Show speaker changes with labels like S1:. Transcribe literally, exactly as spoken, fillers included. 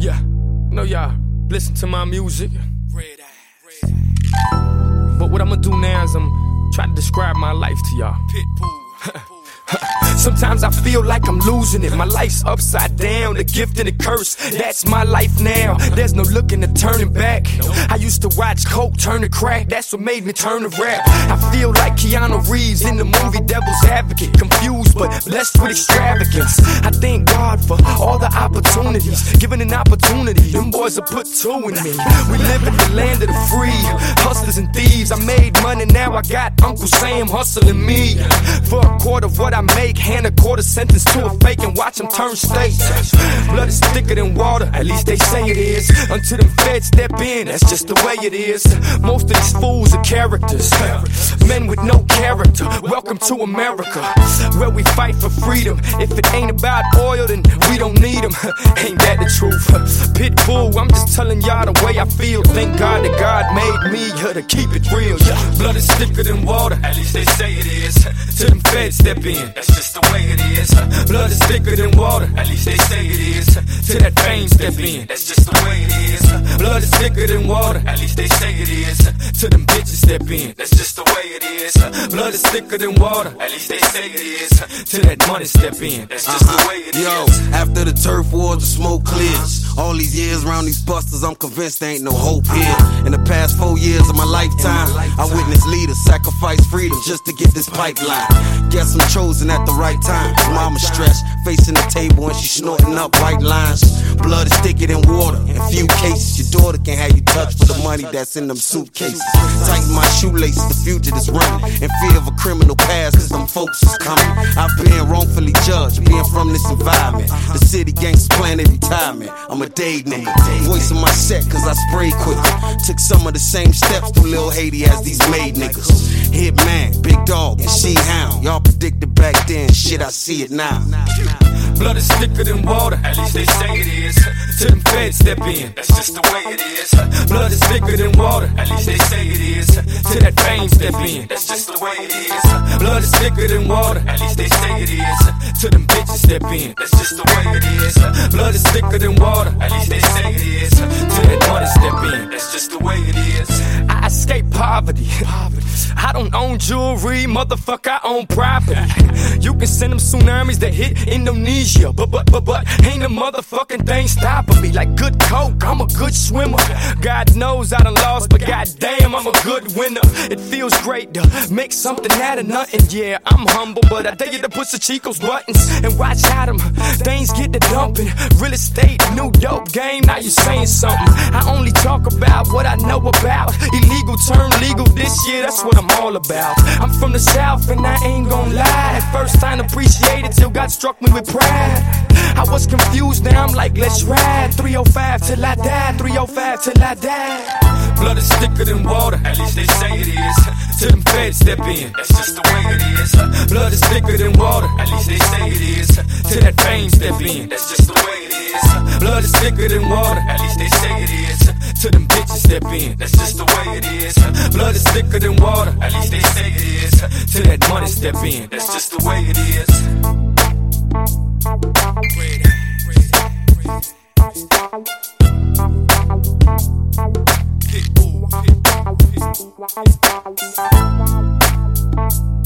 S1: Yeah, know y'all listen to my music.
S2: Red eye, red eye.
S1: But what I'm gonna do now is I'm trying to describe my life to y'all.
S2: Pitbull.
S1: Sometimes I feel like I'm losing it. My life's upside down, the gift and the curse. That's my life now. There's no looking to turning back. I used to watch coke turn to crack. That's what made me turn to rap. I feel like Keanu Reeves in the movie Devil's Advocate. Confused but blessed with extravagance. I thank God for all the opportunities. Given an opportunity, them boys will put two in me. We live in the land of the free, hustlers and thieves. I made money, now I got Uncle Sam hustling me. For a quarter of what I make, hand a quarter sentence to a fake and watch them turn state. Blood is thicker than water, at least they say it is. Until them feds step in, that's just the way it is. Most of these fools are characters, men with no character. Welcome to America, where we fight for freedom. If it ain't about oil, then we don't need them. Ain't that the truth? Pitbull, I'm just telling y'all the way I feel. Thank God that God made me here to keep it real. Blood is thicker than water, at least they say it is. Till them feds step in, that's just the way it is. Blood is thicker than water, at least they say it is. Till that fame step in, that's just the way it is. Blood is thicker than water, at least they say it is. Till them bitches step in, that's just the way it is. Blood is thicker than water, at least they say it is. Till that money step in, that's just uh-huh. the way it
S3: Yo,
S1: is.
S3: Yo, after the turf wars, the smoke clears. All these years around these busters, I'm convinced there ain't no hope here. In the past four years of my lifetime, I witnessed leaders sacrifice freedom just to get this pipeline. Guess I'm chosen at the right time. Mama stressed, facing the table and she snorting up white lines. Blood is thicker than water. In few cases, your daughter can't have you touch for the money that's in them suitcases. Tighten my shoelaces, the future is running. In fear of a criminal past, cause them folks is coming. I've been wrongfully judged, being from this environment. The city gangsters plan their retirement. I'm a day name, voice of my set, cause I sprayed quick. Took some of the same steps through Lil Haiti as these made niggas. Hitman, Big Dog, and She Hound. Y'all predicted back then, shit, I see it now.
S1: Blood is thicker than water, at least they say it is. Till them feds step in, that's just the way it is. Blood is thicker than water, at least they say it is. Till that fame step in, that's just the way it is. Blood is thicker than water, at least they say it is. Till them bitches step in, that's just the way it is. Blood is thicker than water, at least they say it is. Till that money step in, that's just the way it is. I escape poverty. I don't own jewelry, motherfucker, I own property. You can send them tsunamis that hit Indonesia, but but but but ain't a motherfucking thing stopping me. Like good coke, I'm a good swimmer. God knows I done lost, but goddamn, I'm a good winner. It feels great to make something out of nothing. Yeah, I'm humble, but I dare you to push the Chico's buttons and watch how them things get to dumping. Real estate, new dope game. Now you saying something? I only talk about what I know about. Illegal turn legal this year. That's what I'm all about. I'm from the South and I ain't gon' lie. At first I didn't appreciate it till God struck me with pride. I was confused, now I'm like, let's ride. three oh five till I die, three oh five till I die. Blood is thicker than water, at least they say it is. Till them feds step in, that's just the way it is. Blood is thicker than water, at least they say it is. Till that fame step in, that's just the way it is. Blood is thicker than water, at least they say it is. Till them bitches step in, that's just the way it is. Blood is thicker than water, at least they say it is. Till that money step in, that's just the way it is.
S2: Red eye, red eye, red eye. Pitbull, pitbull, pitbull.